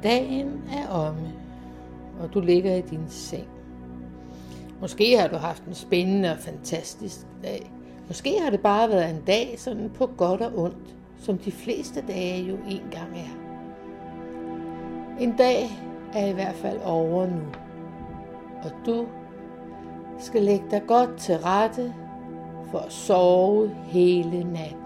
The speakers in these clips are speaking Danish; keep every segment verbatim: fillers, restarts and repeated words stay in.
Dagen er omme, og du ligger i din seng. Måske har du haft en spændende og fantastisk dag. Måske har det bare været en dag sådan på godt og ondt, som de fleste dage jo engang er. En dag er i hvert fald over nu, og du skal lægge dig godt til rette for at sove hele natten.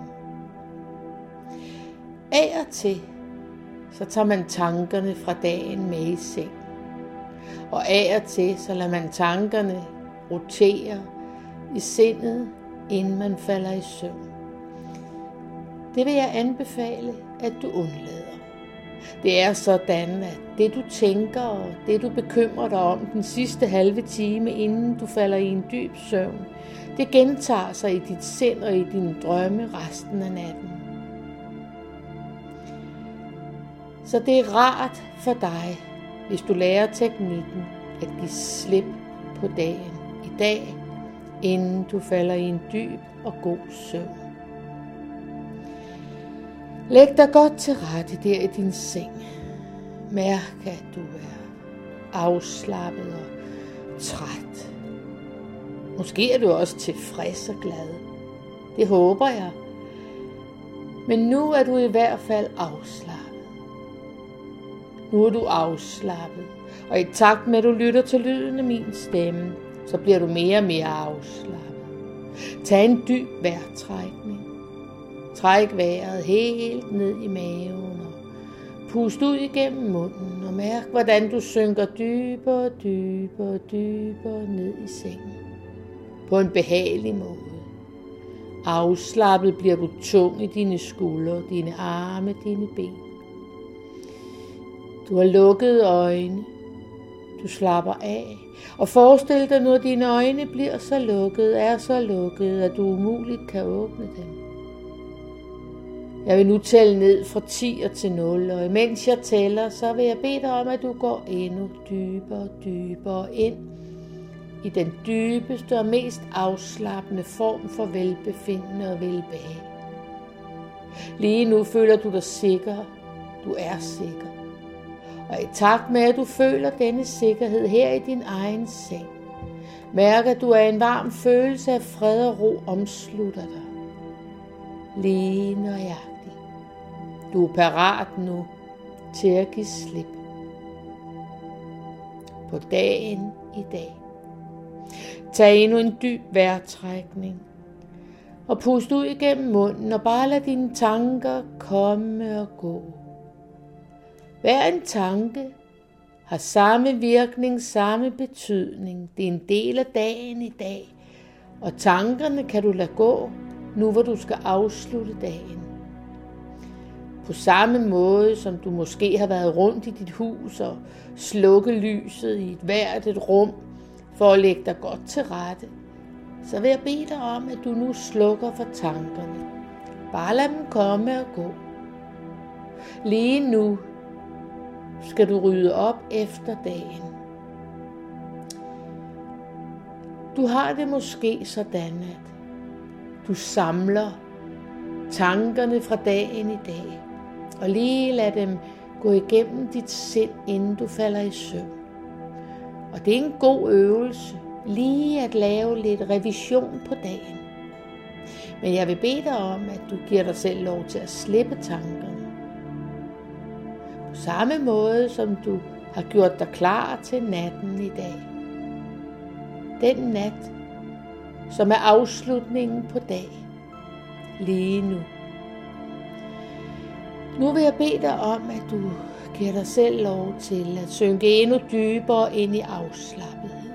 Af og til, så tager man tankerne fra dagen med i seng. Og af og til, så lader man tankerne rotere i sindet, inden man falder i søvn. Det vil jeg anbefale, at du undlader. Det er sådan, at det du tænker og det du bekymrer dig om den sidste halve time, inden du falder i en dyb søvn, det gentager sig i dit sind og i dine drømme resten af natten. Så det er rart for dig, hvis du lærer teknikken at give slip på dagen i dag, inden du falder i en dyb og god søvn. Læg dig godt til rette der i din seng. Mærk, at du er afslappet og træt. Måske er du også tilfreds og glad. Det håber jeg. Men nu er du i hvert fald afslappet. Nu er du afslappet, og i takt med at du lytter til lyden af min stemme, så bliver du mere og mere afslappet. Tag en dyb vejrtrækning. Træk vejret helt ned i maven og pust ud igennem munden og mærk, hvordan du synker dybere og dybere og dybere ned i sengen. På en behagelig måde. Afslappet bliver du tung i dine skuldre, dine arme, dine ben. Du har lukkede øjne. Du slapper af. Og forestil dig nu, at dine øjne bliver så lukkede, er så lukkede, at du umuligt kan åbne dem. Jeg vil nu tælle ned fra ti og til nul, og imens jeg tæller, så vil jeg bede dig om, at du går endnu dybere og dybere ind i den dybeste og mest afslappende form for velbefindende og velbehag. Lige nu føler du dig sikker. Du er sikker. Og i takt med, at du føler denne sikkerhed her i din egen seng, mærk, at du er en varm følelse af fred og ro omslutter dig. Lige nøjagtigt. Du er parat nu til at give slip. På dagen i dag. Tag endnu en dyb vejrtrækning. Og pust ud igennem munden og bare lad dine tanker komme og gå. Hver en tanke har samme virkning, samme betydning. Det er en del af dagen i dag. Og tankerne kan du lade gå, nu hvor du skal afslutte dagen. På samme måde, som du måske har været rundt i dit hus og slukket lyset i et hvert et rum for at lægge dig godt til rette, så vil jeg bede dig om, at du nu slukker for tankerne. Bare lad dem komme og gå. Lige nu skal du rydde op efter dagen. Du har det måske sådan, at du samler tankerne fra dagen i dag, og lige lad dem gå igennem dit sind, inden du falder i søvn. Og det er en god øvelse, lige at lave lidt revision på dagen. Men jeg vil bede dig om, at du giver dig selv lov til at slippe tankerne. På samme måde, som du har gjort dig klar til natten i dag. Den nat, som er afslutningen på dagen. Lige nu. Nu vil jeg bede dig om, at du giver dig selv lov til at synke endnu dybere ind i afslappethed.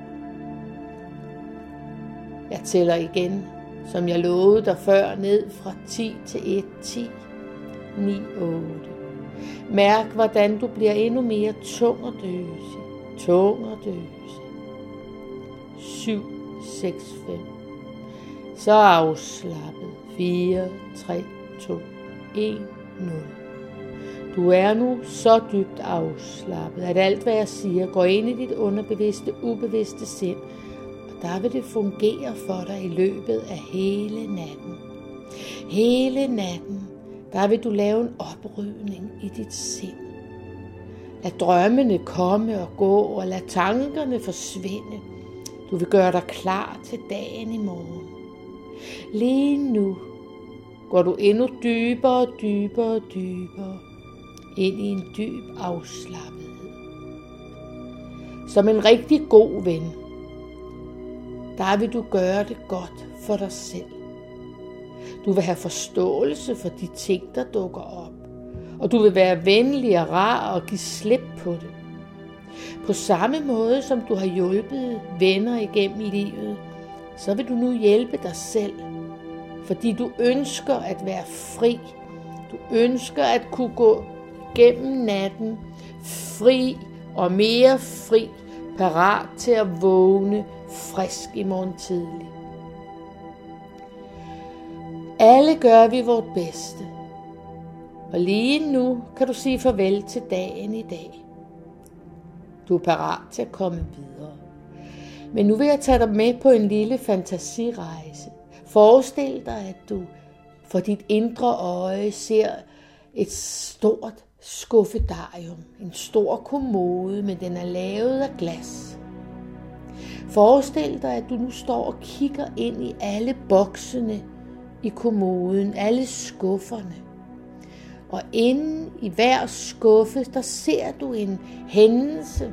Jeg tæller igen, som jeg lovede dig før, ned fra ti til et, ti, ni, otte. Mærk, hvordan du bliver endnu mere tung og døse. Tung og døse. syv, seks, fem. Så afslappet. fire, tre, to, et, nul. Du er nu så dybt afslappet, at alt hvad jeg siger går ind i dit underbevidste, ubevidste sind, og der vil det fungere for dig i løbet af hele natten. Hele natten, der vil du lave en oprydning i dit sind. Lad drømmene komme og gå, og lad tankerne forsvinde. Du vil gøre dig klar til dagen i morgen. Lige nu går du endnu dybere og dybere og dybere ind i en dyb afslappethed. Som en rigtig god ven, der vil du gøre det godt for dig selv. Du vil have forståelse for de ting, der dukker op. Og du vil være venlig og rar og give slip på det. På samme måde som du har hjulpet venner igennem livet, så vil du nu hjælpe dig selv. Fordi du ønsker at være fri. Du ønsker at kunne gå gennem natten fri og mere fri, parat til at vågne frisk i morgen tidlig. Alle gør vi vort bedste. Og lige nu kan du sige farvel til dagen i dag. Du er parat til at komme videre. Men nu vil jeg tage dig med på en lille fantasirejse. Forestil dig, at du for dit indre øje ser et stort skuffedarium. En stor kommode, men den er lavet af glas. Forestil dig, at du nu står og kigger ind i alle boksene i kommoden, alle skufferne. Og inde i hver skuffe, der ser du en hændelse,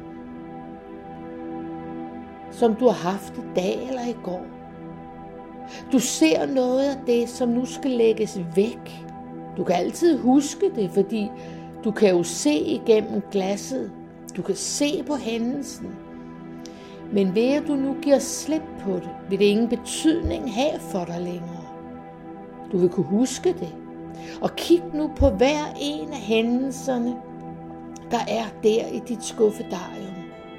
som du har haft i dag eller i går. Du ser noget af det, som nu skal lægges væk. Du kan altid huske det, fordi du kan jo se igennem glasset. Du kan se på hændelsen. Men ved at du nu giver slip på det, vil det ingen betydning have for dig længere. Du vil kunne huske det. Og kig nu på hver en af hændelserne, der er der i dit skuffedarium.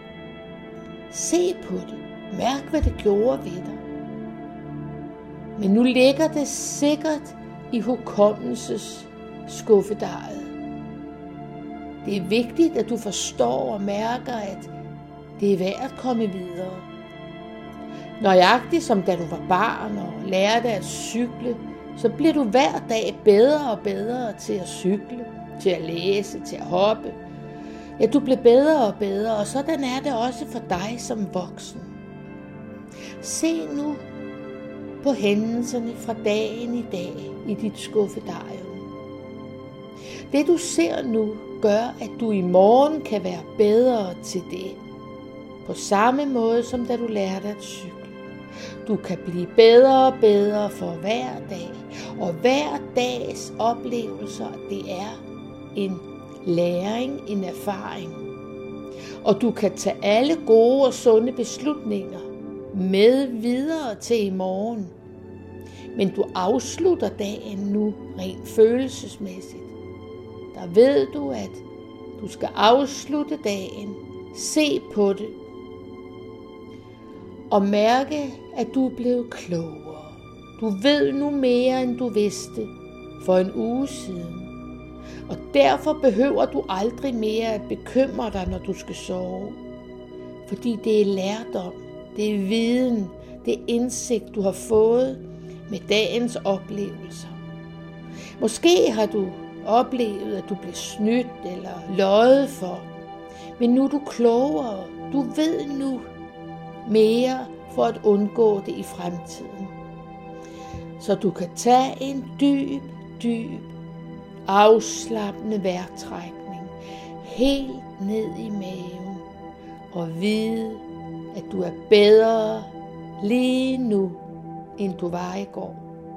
Se på det. Mærk, hvad det gjorde ved dig. Men nu ligger det sikkert i hukommelses skuffedariet. Det er vigtigt, at du forstår og mærker, at det er værd at komme videre. Nøjagtigt som da du var barn og lærte at cykle, så bliver du hver dag bedre og bedre til at cykle, til at læse, til at hoppe. Ja, du bliver bedre og bedre, og sådan er det også for dig som voksen. Se nu på hændelserne fra dagen i dag i dit skuffedarium. Det du ser nu, gør, at du i morgen kan være bedre til det. På samme måde som da du lærte at cykle. Du kan blive bedre og bedre for hver dag. Og hver dags oplevelser, det er en læring, en erfaring. Og du kan tage alle gode og sunde beslutninger med videre til i morgen. Men du afslutter dagen nu rent følelsesmæssigt. Der ved du, at du skal afslutte dagen, se på det og mærke, at du er blevet klogere. Du ved nu mere, end du vidste for en uge siden. Og derfor behøver du aldrig mere at bekymre dig, når du skal sove. Fordi det er lærdom, det er viden, det er indsigt, du har fået med dagens oplevelser. Måske har du oplevet, at du blev snydt eller løjet for. Men nu er du klogere. Du ved nu mere for at undgå det i fremtiden. Så du kan tage en dyb, dyb, afslappende vejrtrækning helt ned i maven og vide, at du er bedre lige nu, end du var i går.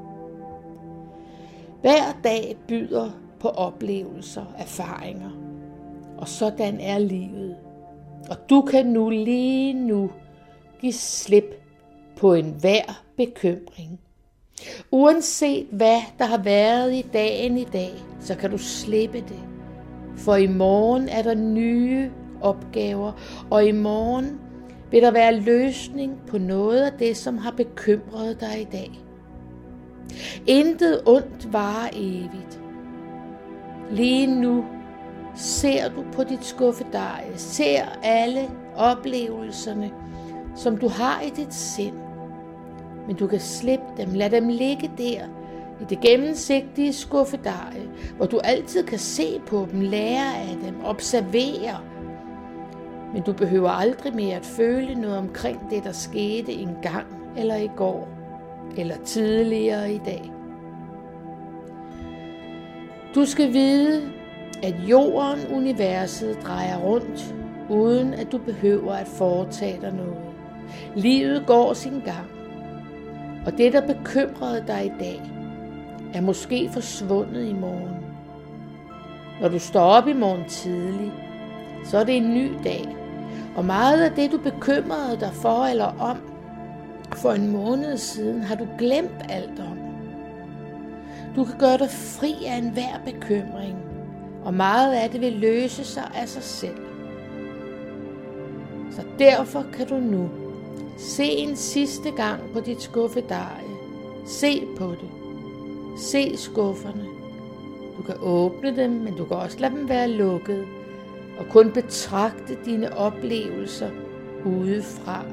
Hver dag byder på oplevelser, erfaringer, og sådan er livet. Og du kan nu lige nu give slip på enhver bekymring. Uanset hvad der har været i dagen i dag, så kan du slippe det. For i morgen er der nye opgaver, og i morgen vil der være løsning på noget af det, som har bekymret dig i dag. Intet ondt varer evigt. Lige nu ser du på dit skuffedie, ser alle oplevelserne, som du har i dit sind. Men du kan slippe dem, lad dem ligge der i det gennemsigtige skuffedie, hvor du altid kan se på dem, lære af dem, observere, Men du behøver aldrig mere at føle noget omkring det, der skete en gang eller i går, eller tidligere i dag. Du skal vide, at jorden, universet drejer rundt, uden at du behøver at foretage dig noget. Livet går sin gang, og det, der bekymrede dig i dag, er måske forsvundet i morgen. Når du står op i morgen tidlig, så er det en ny dag, og meget af det, du bekymrede dig for eller om for en måned siden, har du glemt alt om. Du kan gøre dig fri af enhver bekymring, og meget af det vil løse sig af sig selv. Så derfor kan du nu se en sidste gang på dit skuffedie. Se på det. Se skufferne. Du kan åbne dem, men du kan også lade dem være lukket, og kun betragte dine oplevelser udefra.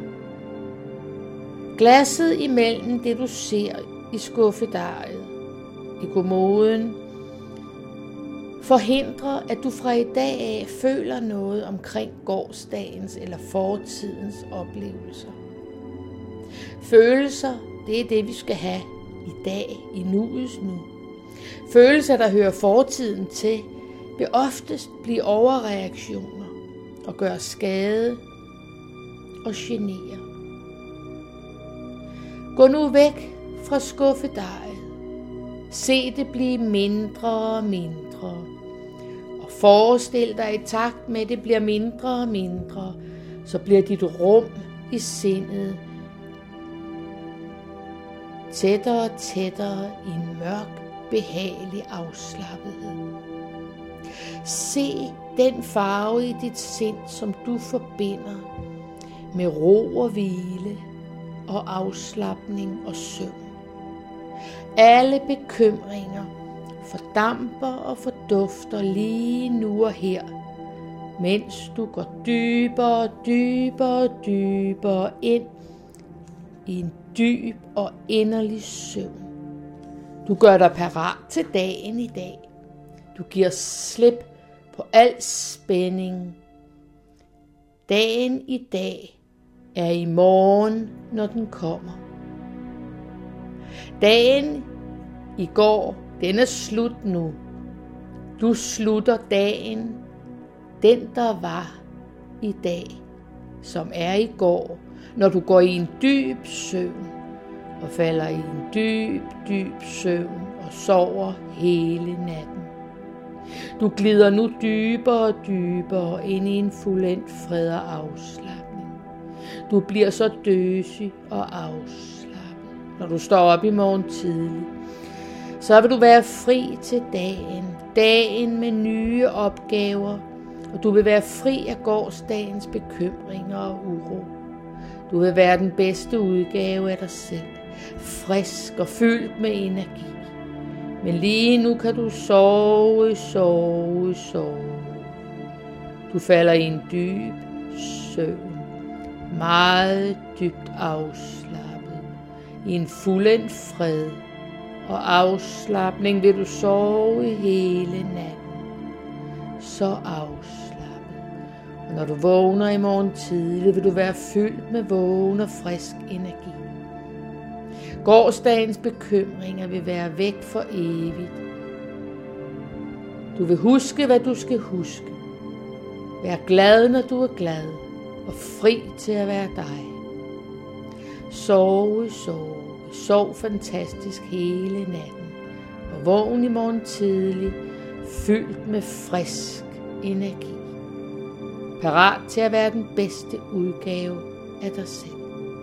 Glasset imellem det, du ser i skuffediet, i kommoden, forhindrer, at du fra i dag af føler noget omkring gårsdagens eller fortidens oplevelser. Følelser, det er det, vi skal have i dag, i nuets nu. Følelser, der hører fortiden til, vil oftest blive overreaktioner og gøre skade og genere. Gå nu væk fra skuffediet. Se det blive mindre og mindre. Og forestil dig, i takt med, at det bliver mindre og mindre, så bliver dit rum i sindet tættere og tættere i en mørk, behagelig afslappethed. Se den farve i dit sind, som du forbinder med ro og hvile og afslapning og søvn. Alle bekymringer fordamper og fordufter lige nu og her, mens du går dybere og dybere og dybere ind i en dyb og inderlig søvn. Du gør dig parat til dagen i dag. Du giver slip på al spænding. Dagen i dag er i morgen, når den kommer. Dagen i går, den er slut nu. Du slutter dagen, den der var i dag, som er i går, når du går i en dyb søvn og falder i en dyb, dyb søvn og sover hele natten. Du glider nu dybere og dybere ind i en fuldendt fred og afslapning. Du bliver så døsig og afslappet. Når du står op i morgen tidlig, så vil du være fri til dagen. Dagen med nye opgaver, og du vil være fri af gårsdagens bekymringer og uro. Du vil være den bedste udgave af dig selv, frisk og fyldt med energi. Men lige nu kan du sove, sove, sove. Du falder i en dyb søvn, meget dybt afslappet, i en fuldendt fred og afslapning vil du sove hele natten, så afslappet. Og når du vågner i morgen tidlig, vil du være fyldt med vågen og frisk energi. Gårsdagens bekymringer vil være væk for evigt. Du vil huske, hvad du skal huske. Vær glad, når du er glad, og fri til at være dig. Sove, sove, sov fantastisk hele natten, og vågn i morgen tidlig, fyldt med frisk energi. Parat til at være den bedste udgave af dig selv.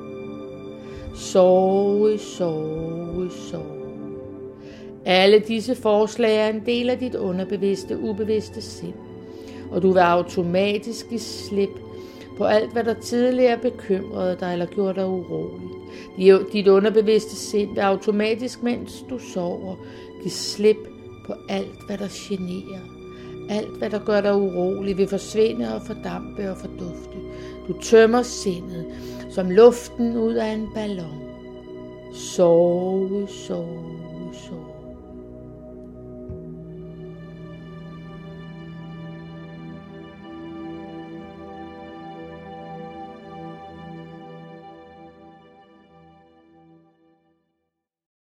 Sove, sove, sove. Alle disse forslag er en del af dit underbevidste, ubevidste sind, og du vil automatisk give slip på alt, hvad der tidligere bekymrede dig eller gjorde dig urolig. Dit underbevidste sind vil automatisk, mens du sover, give slip på alt, hvad der generer. Alt, hvad der gør dig urolig, vil forsvinde og fordampe og fordufte. Du tømmer sindet som luften ud af en ballon. Sove, sove, sove.